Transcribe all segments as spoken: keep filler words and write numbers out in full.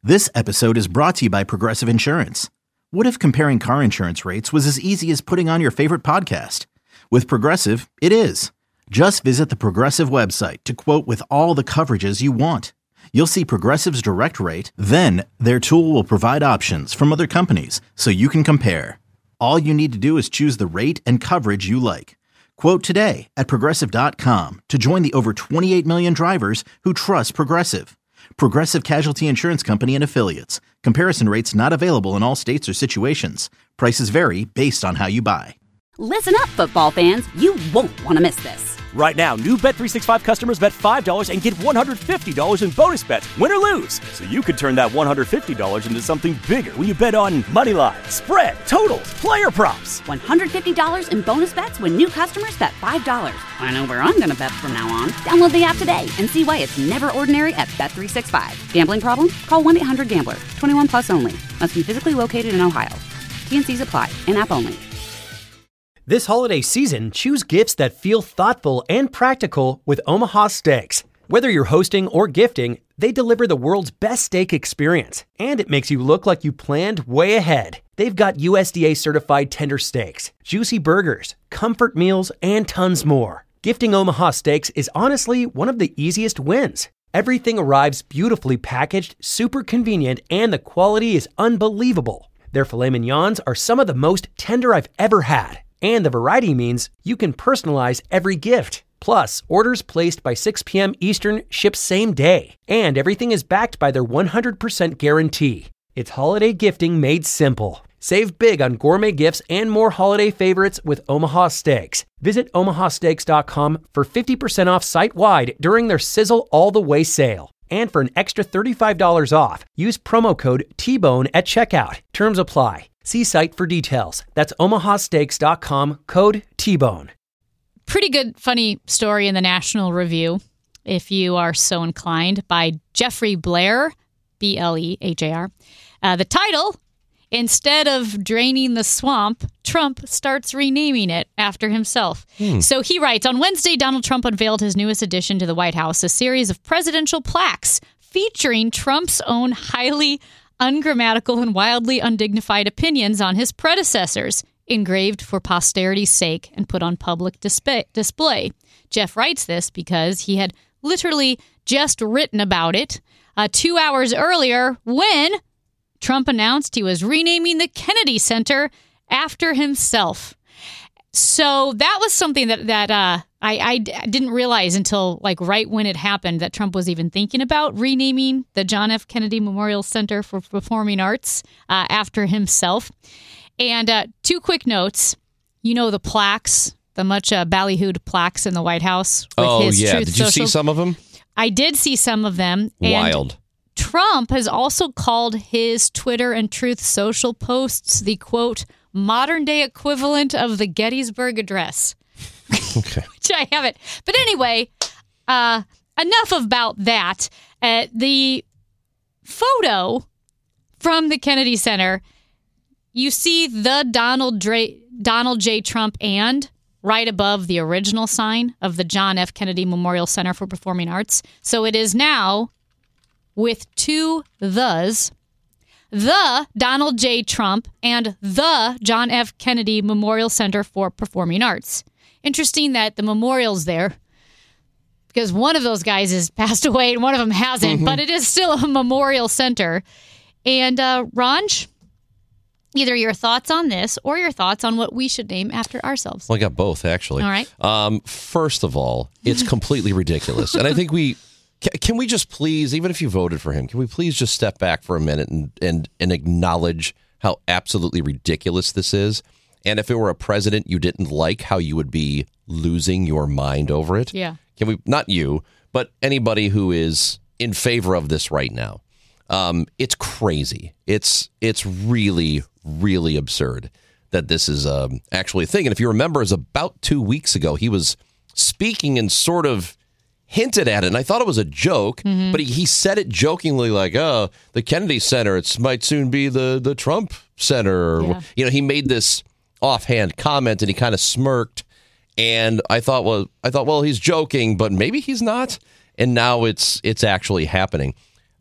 This episode is brought to you by Progressive Insurance. What if comparing car insurance rates was as easy as putting on your favorite podcast? With Progressive, it is. Just visit the Progressive website to quote with all the coverages you want. You'll see Progressive's direct rate, then their tool will provide options from other companies so you can compare. All you need to do is choose the rate and coverage you like. Quote today at Progressive dot com to join the over twenty-eight million drivers who trust Progressive. Progressive Casualty Insurance Company and Affiliates. Comparison rates not available in all states or situations. Prices vary based on how you buy. Listen up, football fans. You won't want to miss this. Right now, new Bet three sixty-five customers bet five dollars and get one hundred fifty dollars in bonus bets, win or lose. So you could turn that one hundred fifty dollars into something bigger when you bet on money line, spread, totals, player props. one hundred fifty dollars in bonus bets when new customers bet five dollars. I know where I'm going to bet from now on. Download the app today and see why it's never ordinary at Bet three sixty-five. Gambling problem? Call one eight hundred gambler. twenty-one plus only. Must be physically located in Ohio. T and C's apply. In-app only. This holiday season, choose gifts that feel thoughtful and practical with Omaha Steaks. Whether you're hosting or gifting, they deliver the world's best steak experience, and it makes you look like you planned way ahead. They've got U S D A-certified tender steaks, juicy burgers, comfort meals, and tons more. Gifting Omaha Steaks is honestly one of the easiest wins. Everything arrives beautifully packaged, super convenient, and the quality is unbelievable. Their filet mignons are some of the most tender I've ever had. And the variety means you can personalize every gift. Plus, orders placed by six p.m. Eastern ship same day. And everything is backed by their one hundred percent guarantee. It's holiday gifting made simple. Save big on gourmet gifts and more holiday favorites with Omaha Steaks. Visit omaha steaks dot com for fifty percent off site-wide during their Sizzle All the Way sale. And for an extra thirty-five dollars off, use promo code T bone at checkout. Terms apply. See site for details. That's omaha steaks dot com, code T bone. Pretty good, funny story in the National Review, if you are so inclined, by Jeffrey Blair, B L E H A R. Uh, the title, instead of draining the swamp, Trump starts renaming it after himself. Hmm. So he writes, on Wednesday, Donald Trump unveiled his newest addition to the White House, a series of presidential plaques featuring Trump's own highly ungrammatical and wildly undignified opinions on his predecessors, engraved for posterity's sake and put on public display. display. Jeff writes this because he had literally just written about it uh, two hours earlier when Trump announced he was renaming the Kennedy Center after himself. So that was something that that uh, I, I didn't realize until like right when it happened that Trump was even thinking about renaming the John F. Kennedy Memorial Center for Performing Arts uh, after himself. And uh, two quick notes. You know the plaques, the much uh, ballyhooed plaques in the White House with oh, his yeah. Truth Did you Social. see some of them? I did see some of them. Wild. And Trump has also called his Twitter and Truth Social posts the, quote, modern-day equivalent of the Gettysburg Address. Okay. Which I haven't. But anyway, uh, enough about that. Uh, the photo from the Kennedy Center, you see the Donald, Dra- Donald J. Trump and right above the original sign of the John F. Kennedy Memorial Center for Performing Arts. So it is now with two thes, the Donald J. Trump and the John F. Kennedy Memorial Center for Performing Arts. Interesting that the memorial's there because one of those guys has passed away and one of them hasn't, mm-hmm. but it is still a memorial center. And uh, Ranj, either your thoughts on this or your thoughts on what we should name after ourselves. Well, I got both, actually. All right. Um, first of all, it's completely ridiculous. And I think we... Can we just please, even if you voted for him, can we please just step back for a minute and, and, and acknowledge how absolutely ridiculous this is? And if it were a president you didn't like, how you would be losing your mind over it? Yeah. Can we, not you, but anybody who is in favor of this right now. Um, it's crazy. It's it's really, really absurd that this is um, actually a thing. And if you remember, it was about two weeks ago, he was speaking and sort of hinted at it, and I thought it was a joke, mm-hmm. but he, he said it jokingly like, oh, the Kennedy Center, it might soon be the, the Trump Center. Yeah. You know, he made this offhand comment, and he kind of smirked, and I thought, well, I thought, well, he's joking, but maybe he's not, and now it's it's actually happening.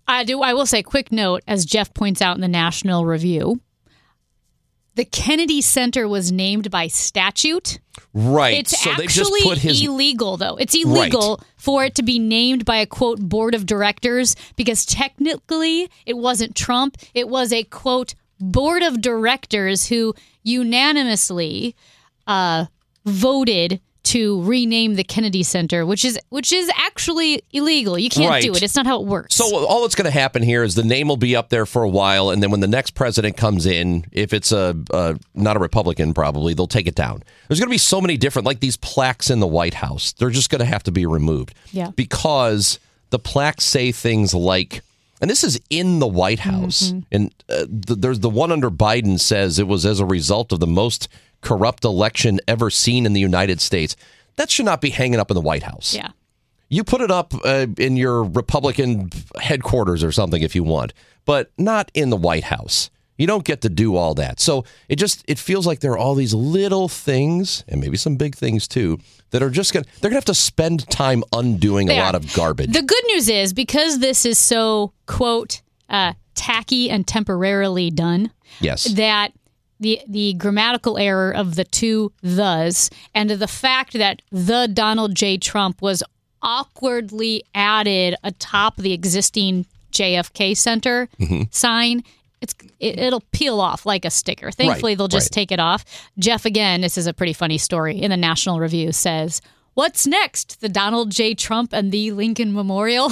I do. I will say, quick note, as Jeff points out in the National Review, the Kennedy Center was named by statute. Right. It's so actually they just put his... illegal, though. It's illegal right. for it to be named by a, quote, board of directors, because technically it wasn't Trump. It was a, quote, board of directors who unanimously uh, voted to rename the Kennedy Center, which is which is actually illegal. You can't right. do it. It's not how it works. So all that's going to happen here is the name will be up there for a while, and then when the next president comes in, if it's a, a not a Republican, probably they'll take it down. There's going to be so many different, like these plaques in the White House. They're just going to have to be removed. Yeah. Because the plaques say things like, and this is in the White House, mm-hmm. and uh, th- there's the one under Biden says it was as a result of the most corrupt election ever seen in the United States. That should not be hanging up in the White House. Yeah. You put it up uh, in your Republican headquarters or something if you want, but not in the White House. You don't get to do all that. So it just, it feels like there are all these little things, and maybe some big things too, that are just going to, they're going to have to spend time undoing they a are. lot of garbage. The good news is, because this is so, quote, uh, tacky and temporarily done, yes, that the the grammatical error of the two thes and the fact that the Donald J. Trump was awkwardly added atop the existing J F K Center mm-hmm. sign, it's it, it'll peel off like a sticker. Thankfully, right, they'll just right. take it off. Jeff, again, this is a pretty funny story, in the National Review says, "What's next? The Donald J. Trump and the Lincoln Memorial?"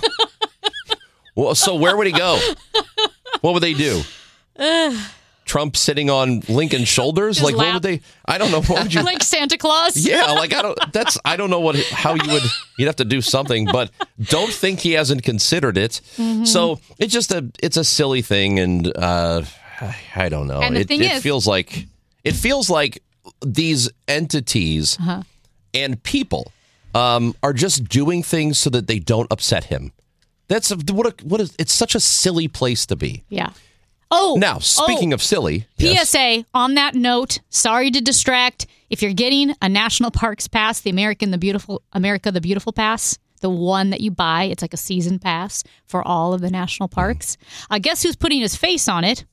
Well, so where would he go? What would they do? Trump sitting on Lincoln's shoulders? His like lap. what would they? I don't know. What would you? Like Santa Claus? Yeah, like I don't. That's I don't know what how you would. You'd have to do something, but don't think he hasn't considered it. Mm-hmm. So it's just a it's a silly thing, and uh, I don't know. And the it thing it is, feels like it feels like these entities uh-huh. and people um, are just doing things so that they don't upset him. That's a, what a, what is. It's such a silly place to be. Yeah. Oh, now, speaking oh, of silly. P S A, yes. On that note, sorry to distract. If you're getting a National Parks Pass, the American the Beautiful America the Beautiful Pass, the one that you buy, it's like a season pass for all of the national parks. I uh, guess who's putting his face on it?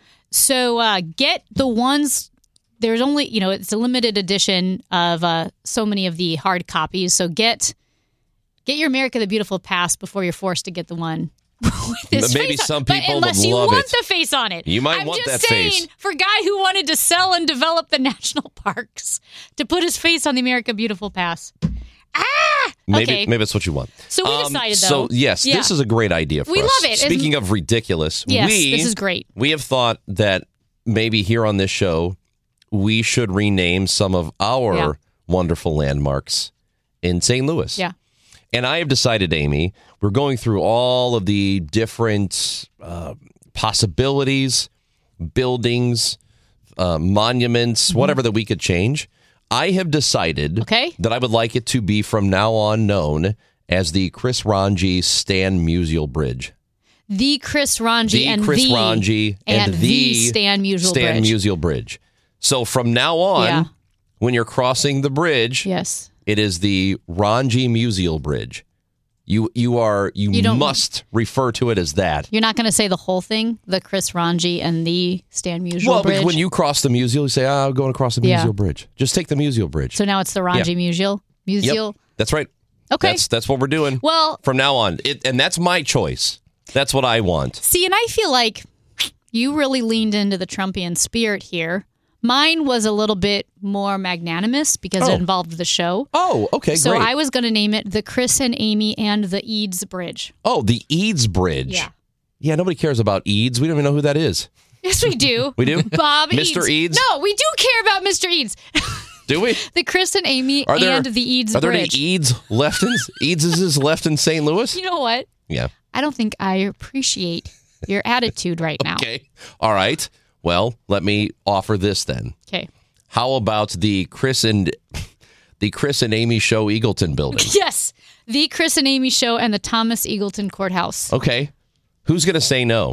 So uh, get the ones. There's only, you know, it's a limited edition of uh, so many of the hard copies. So get get your America the Beautiful Pass before you're forced to get the one. Maybe some people would love it. Unless you want the face on it. You might I'm want just that saying, face. For a guy who wanted to sell and develop the national parks, to put his face on the America Beautiful Pass. Ah! Maybe, okay. maybe that's what you want. So we um, decided, though. So, yes, yeah. this is a great idea for we us. We love it. Speaking it's, of ridiculous, yes, we, this is great. We have thought that maybe here on this show, we should rename some of our yeah. wonderful landmarks in Saint Louis. Yeah. And I have decided, Amy, we're going through all of the different uh, possibilities, buildings, uh, monuments, mm-hmm. whatever that we could change. I have decided okay. that I would like it to be from now on known as the Chris Ranji Stan Musial Bridge. The Chris Ranji the and Chris the Ranji and, and the, the Stan Musial Stan Bridge. Musial Bridge. So from now on, yeah. when you're crossing the bridge, yes. It is the Ranji Musial Bridge. You you are you, you must refer to it as that. You're not going to say the whole thing, the Chris Ranji and the Stan Musial well, Bridge. Well, when you cross the Musial, you say, "Ah, I'm going across the Musial yeah. Bridge." Just take the Musial Bridge. So now it's the Ranji yeah. Musial. Musial. Yep, that's right. Okay, that's that's what we're doing. Well, from now on, it, and that's my choice. That's what I want. See, and I feel like you really leaned into the Trumpian spirit here. Mine was a little bit more magnanimous because oh. it involved the show. Oh, okay, so great. So I was going to name it the Chris and Amy and the Eads Bridge. Oh, the Eads Bridge. Yeah. Yeah, nobody cares about Eads. We don't even know who that is. Yes, we do. We do? Bob Mister Eads. Eads? No, we do care about Mister Eads. Do we? The Chris and Amy are there, and the Eads Are there Bridge. any Eads left in, Eads left in Saint Louis? You know what? Yeah. I don't think I appreciate your attitude right now. Okay. All right. Well, let me offer this then. Okay. How about the Chris and the Chris and Amy Show Eagleton building? Yes, the Chris and Amy Show and the Thomas Eagleton Courthouse. Okay, who's going to say no?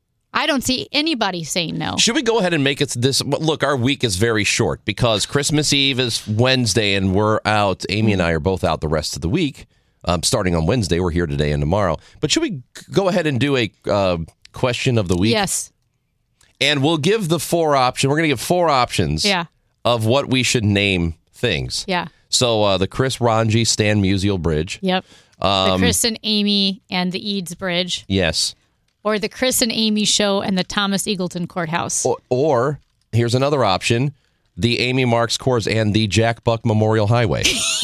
I don't see anybody saying no. Should we go ahead and make it this? Look, our week is very short because Christmas Eve is Wednesday and we're out. Amy and I are both out the rest of the week. um, starting on Wednesday. We're here today and tomorrow. But should we go ahead and do a uh, question of the week? Yes. And we'll give the four options. We're going to give four options yeah. of what we should name things. Yeah. So uh, the Chris Ranji Stan Musial Bridge. Yep. Um, the Chris and Amy and the Eads Bridge. Yes. Or the Chris and Amy Show and the Thomas Eagleton Courthouse. Or, or here's another option, the Amy Marks Course and the Jack Buck Memorial Highway.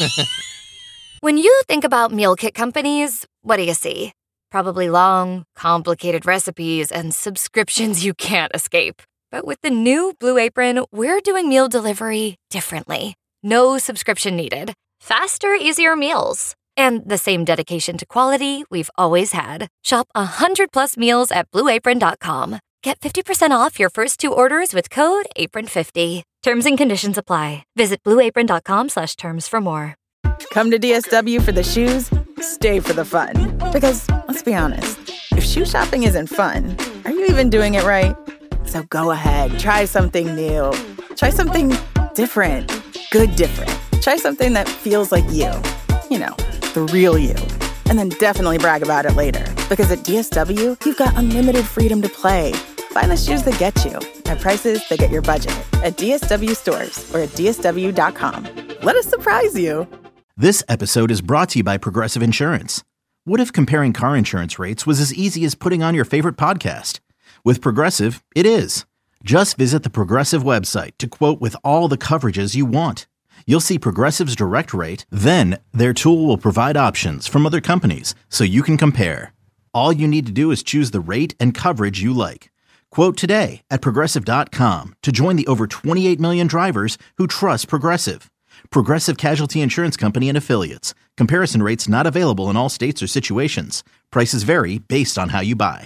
When you think about meal kit companies, what do you see? Probably long, complicated recipes and subscriptions you can't escape. But with the new Blue Apron, we're doing meal delivery differently. No subscription needed. Faster, easier meals. And the same dedication to quality we've always had. Shop one hundred plus meals at blue apron dot com. Get fifty percent off your first two orders with code apron fifty. Terms and conditions apply. Visit blue apron dot com slash terms for more. Come to D S W for the shoes, stay for the fun. Because, let's be honest, if shoe shopping isn't fun, are you even doing it right? So go ahead, try something new. Try something different. Good different. Try something that feels like you. You know, the real you. And then definitely brag about it later. Because at D S W, you've got unlimited freedom to play. Find the shoes that get you at prices that get your budget at D S W stores or at D S W dot com. Let us surprise you. This episode is brought to you by Progressive Insurance. What if comparing car insurance rates was as easy as putting on your favorite podcast? With Progressive, it is. Just visit the Progressive website to quote with all the coverages you want. You'll see Progressive's direct rate, then their tool will provide options from other companies so you can compare. All you need to do is choose the rate and coverage you like. Quote today at progressive dot com to join the over twenty-eight million drivers who trust Progressive. Progressive Casualty Insurance Company and Affiliates. Comparison rates not available in all states or situations. Prices vary based on how you buy.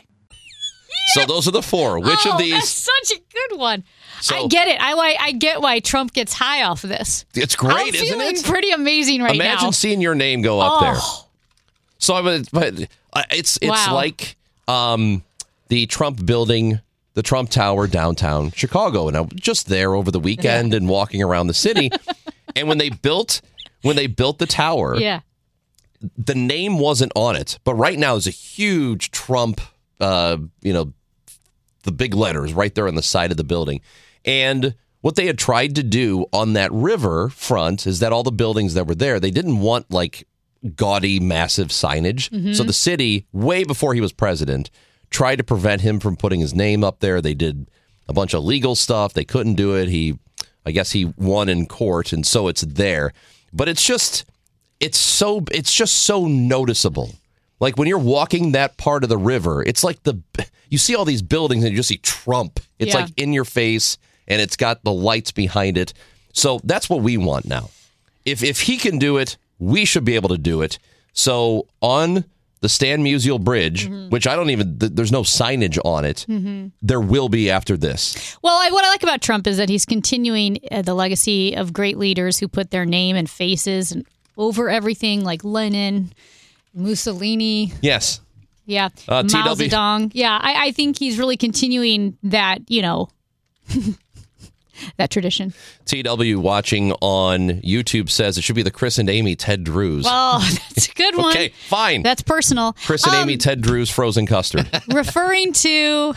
So those are the four. Which oh, of these? That's such a good one. So, I get it. I why I get why Trump gets high off of this. It's great, I'm isn't feeling it? Pretty amazing right Imagine now. Imagine seeing your name go up oh. there. So I mean, but it's it's wow. like um, the Trump building, the Trump Tower downtown Chicago, and I was just there over the weekend and walking around the city. And when they built when they built the tower, yeah. the name wasn't on it, but right now is a huge Trump, uh, you know, the big letters right there on the side of the building. And what they had tried to do on that river front is that all the buildings that were there, they didn't want like gaudy, massive signage. Mm-hmm. So the city, way before he was president, tried to prevent him from putting his name up there. They did a bunch of legal stuff. They couldn't do it. He, I guess he won in court, and so it's there. But it's just, it's so, it's just so noticeable. Like when you're walking that part of the river, it's like the, you see all these buildings and you just see Trump. It's yeah. like in your face, and it's got the lights behind it. So that's what we want now. If if he can do it, we should be able to do it. So on the Stan Musial Bridge, mm-hmm. which I don't even, th- there's no signage on it, mm-hmm. there will be after this. Well, I, what I like about Trump is that he's continuing uh, the legacy of great leaders who put their name and faces and over everything, like Lenin, Mussolini. Yes. Yeah. Uh, Mao T W Zedong. Yeah, I, I think he's really continuing that, you know, that tradition. T W watching on YouTube says it should be the Chris and Amy Ted Drews. Well, that's a good one. Okay, fine. That's personal. Chris and um, Amy Ted Drews frozen custard. Referring to...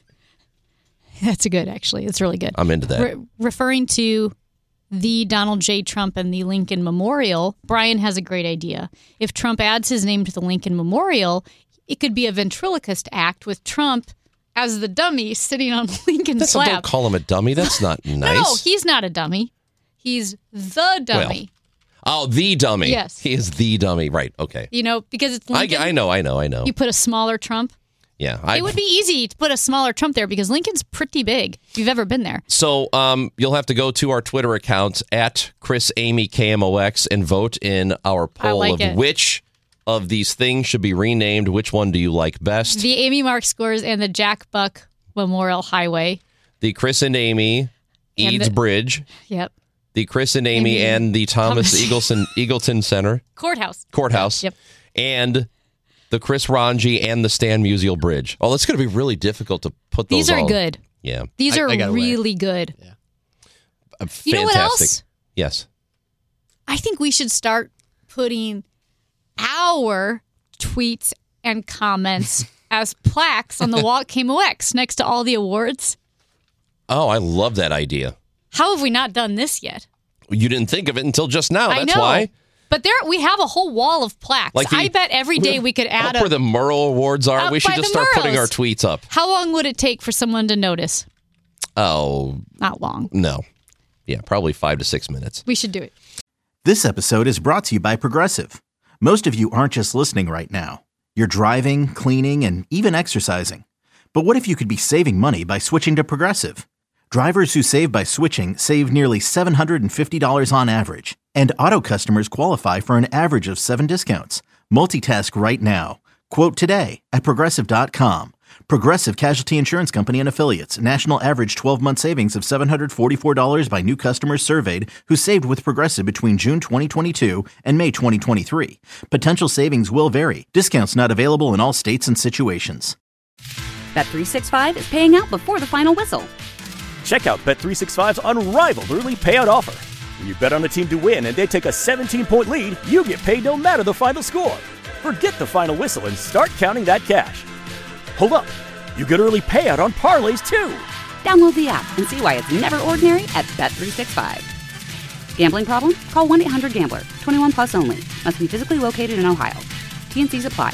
That's a good, actually. It's really good. I'm into that. Re- referring to the Donald J. Trump and the Lincoln Memorial, Brian has a great idea. If Trump adds his name to the Lincoln Memorial, it could be a ventriloquist act with Trump as the dummy sitting on Lincoln's That's lap. Don't call him a dummy. That's not nice. No, he's not a dummy. He's the dummy. Well, oh, the dummy. Yes. He is the dummy. Right. Okay. You know, because it's Lincoln. I, I know, I know, I know. You put a smaller Trump. Yeah. I, it would be easy to put a smaller Trump there because Lincoln's pretty big, if you've ever been there. So um, you'll have to go to our Twitter account at Chris Amy K M O X and vote in our poll like of it. which of these things should be renamed. Which one do you like best? The Amy Marks Scores and the Jack Buck Memorial Highway. The Chris and Amy Eads the, Bridge. Yep. The Chris and Amy and, and the Thomas, Thomas. Eagleton, Eagleton Center. Courthouse. Courthouse. Yep. And the Chris Ranji and the Stan Musial Bridge. Oh, that's going to be really difficult to put those These are all. good. Yeah. These I, are I really good. Yeah. Uh, fantastic. You know what else? Yes. I think we should start putting our tweets and comments as plaques on the wall at K M O X next to all the awards. Oh, I love that idea. How have we not done this yet? You didn't think of it until just now. I That's know. why. But there, we have a whole wall of plaques. Like the, I bet every day we could add up a... where the Murrow Awards are, Up we should by just the start putting Murrows. our tweets up. How long would it take for someone to notice? Oh. Not long. No. Yeah, probably five to six minutes. We should do it. This episode is brought to you by Progressive. Most of you aren't just listening right now. You're driving, cleaning, and even exercising. But what if you could be saving money by switching to Progressive? Drivers who save by switching save nearly seven hundred fifty dollars on average. And auto customers qualify for an average of seven discounts. Multitask right now. Quote today at Progressive dot com. Progressive Casualty Insurance Company and Affiliates. National average twelve-month savings of seven hundred forty-four dollars by new customers surveyed who saved with Progressive between June twenty twenty-two and May twenty twenty-three. Potential savings will vary. Discounts not available in all states and situations. Bet three sixty-five is paying out before the final whistle. Check out Bet three sixty-five's unrivaled early payout offer. When you bet on a team to win and they take a seventeen-point lead, you get paid no matter the final score. Forget the final whistle and start counting that cash. Hold up. You get early payout on parlays, too. Download the app and see why it's never ordinary at Bet three sixty-five. Gambling problem? Call one eight hundred gambler. twenty-one plus only. Must be physically located in Ohio. T and C's apply.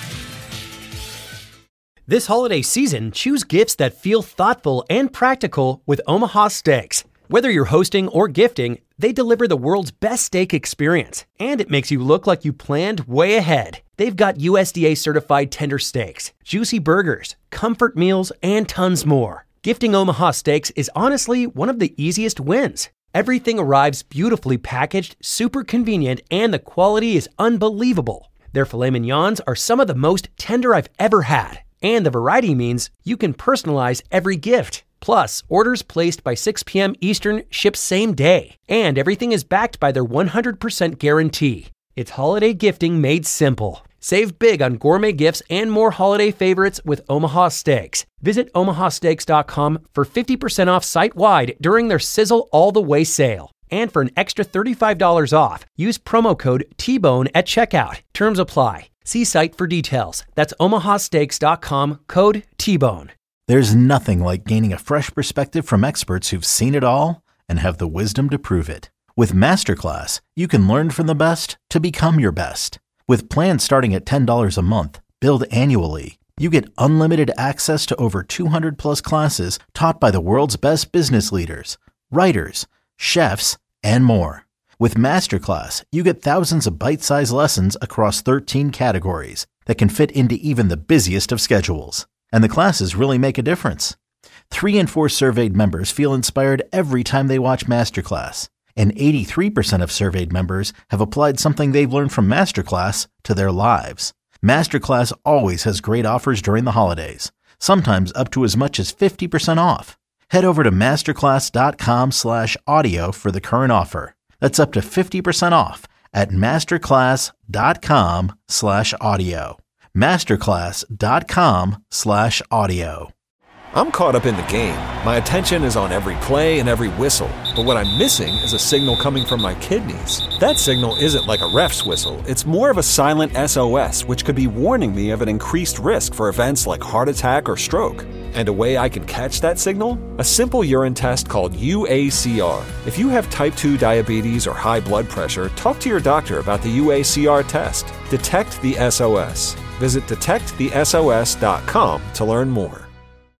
This holiday season, choose gifts that feel thoughtful and practical with Omaha Steaks. Whether you're hosting or gifting, they deliver the world's best steak experience, and it makes you look like you planned way ahead. They've got U S D A certified tender steaks, juicy burgers, comfort meals, and tons more. Gifting Omaha Steaks is honestly one of the easiest wins. Everything arrives beautifully packaged, super convenient, and the quality is unbelievable. Their filet mignons are some of the most tender I've ever had. And the variety means you can personalize every gift. Plus, orders placed by six p.m. Eastern ship same day. And everything is backed by their one hundred percent guarantee. It's holiday gifting made simple. Save big on gourmet gifts and more holiday favorites with Omaha Steaks. Visit omaha steaks dot com for fifty percent off site-wide during their Sizzle All the Way sale. And for an extra thirty-five dollars off, use promo code T bone at checkout. Terms apply. See site for details. That's omaha steaks dot com, code T bone. There's nothing like gaining a fresh perspective from experts who've seen it all and have the wisdom to prove it. With Masterclass, you can learn from the best to become your best. With plans starting at ten dollars a month, billed annually, you get unlimited access to over two hundred plus classes taught by the world's best business leaders, writers, chefs, and more. With Masterclass, you get thousands of bite-sized lessons across thirteen categories that can fit into even the busiest of schedules. And the classes really make a difference. Three in four surveyed members feel inspired every time they watch Masterclass. And eighty-three percent of surveyed members have applied something they've learned from Masterclass to their lives. Masterclass always has great offers during the holidays, sometimes up to as much as fifty percent off. Head over to masterclass dot com slash audio for the current offer. That's up to fifty percent off at masterclass dot com slash audio. masterclass dot com slash audio. I'm caught up in the game. My attention is on every play and every whistle. But what I'm missing is a signal coming from my kidneys. That signal isn't like a ref's whistle. It's more of a silent S O S, which could be warning me of an increased risk for events like heart attack or stroke. And a way I can catch that signal? A simple urine test called U A C R. If you have type two diabetes or high blood pressure, talk to your doctor about the U A C R test. Detect the S O S. Visit detect the S O S dot com to learn more.